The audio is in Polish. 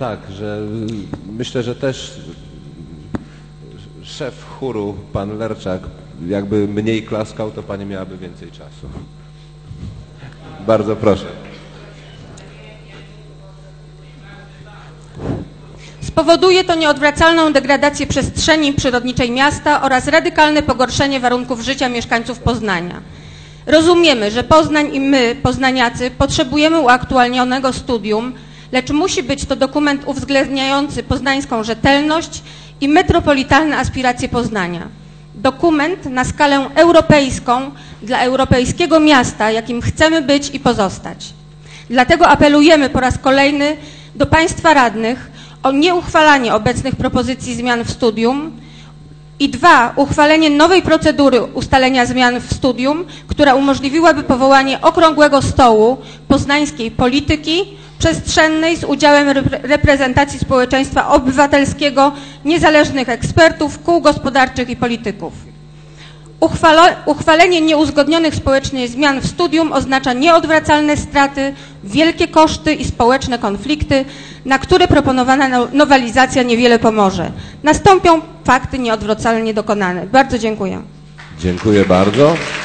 Tak, że myślę, że też szef chóru, pan Lerczak, jakby mniej klaskał, to pani miałaby więcej czasu. Bardzo proszę. Spowoduje to nieodwracalną degradację przestrzeni przyrodniczej miasta oraz radykalne pogorszenie warunków życia mieszkańców Poznania. Rozumiemy, że Poznań i my, poznaniacy, potrzebujemy uaktualnionego studium, lecz musi być to dokument uwzględniający poznańską rzetelność i metropolitalne aspiracje Poznania. Dokument na skalę europejską dla europejskiego miasta, jakim chcemy być i pozostać. Dlatego apelujemy po raz kolejny do Państwa radnych o nieuchwalanie obecnych propozycji zmian w studium i 2. Uchwalenie nowej procedury ustalenia zmian w studium, która umożliwiłaby powołanie okrągłego stołu poznańskiej polityki przestrzennej z udziałem reprezentacji społeczeństwa obywatelskiego, niezależnych ekspertów, kół gospodarczych i polityków. Uchwalenie nieuzgodnionych społecznie zmian w studium oznacza nieodwracalne straty, wielkie koszty i społeczne konflikty, na które proponowana nowelizacja niewiele pomoże. Nastąpią fakty nieodwracalnie dokonane. Bardzo dziękuję. Dziękuję bardzo.